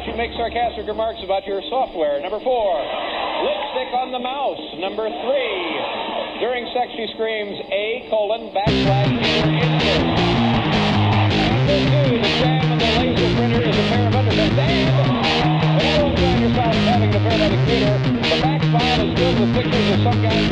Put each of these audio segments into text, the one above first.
she'd make sarcastic remarks about your software. Number 4, lipstick on the mouse. Number 3, during sex she screams A://incest. Number 2, the jam on the laser printer is a pair of underpants. And whenever you find yourself having an affair by the computer, the back file is filled with pictures of some guy.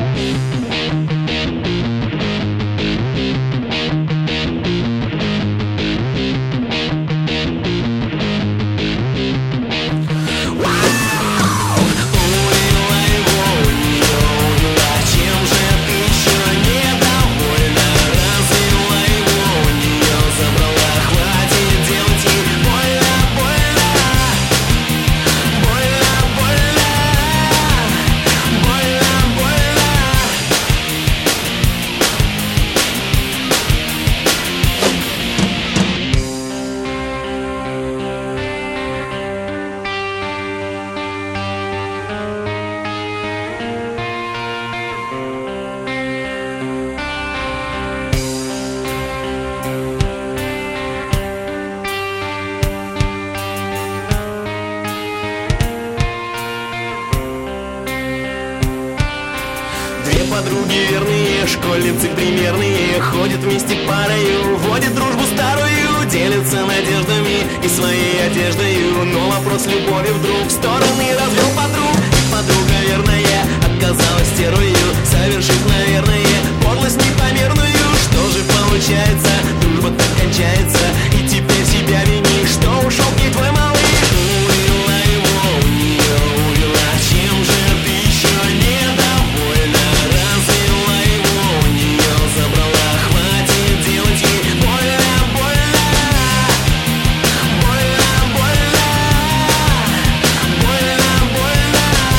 Подруги верные, школьницы примерные, ходят вместе парою, водят дружбу старую, делятся надеждами и своей одеждою. Но вопрос любови вдруг в стороны развел подруг. Подруга верная оказалась стервою, совершив, наверное, подлость непомерную. Что же получается, дружба так кончается, и теперь себя винишь, что ушел к ней твой малыш. Увела его, у нее увела, чем же ты еще недовольна? Развела его, у нее забрала, хватит делать ей больно, больно, больно, больно, больно, больно.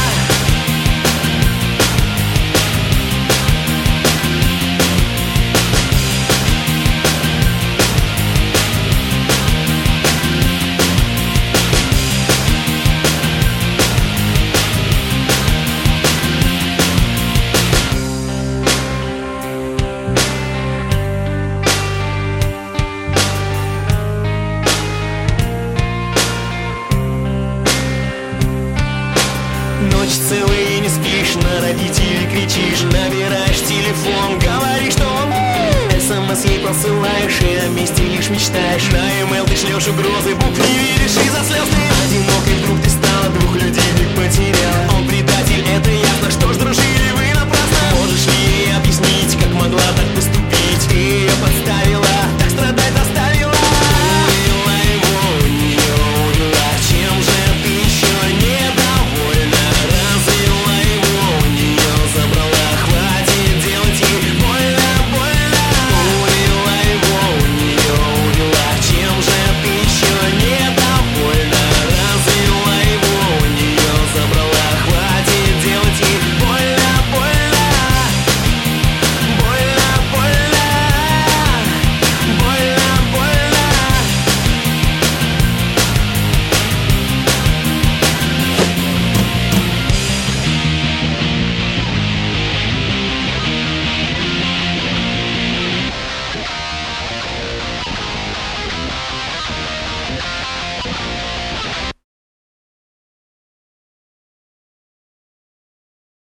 Ночь целая и не спишь, на родителей кричишь, набираешь телефон, говоришь, что он СМС ей посылаешь, и о месте лишь мечтаешь. На e-mail ты шлешь угрозы, букв не видишь из-за слез ты одинокой вдруг ты стала, двух людей век потеряла. Он предатель, это ясно, что ж дружили вы напрасно. Можешь ли ей объяснить, как могла так поступить? Ты ее подставила.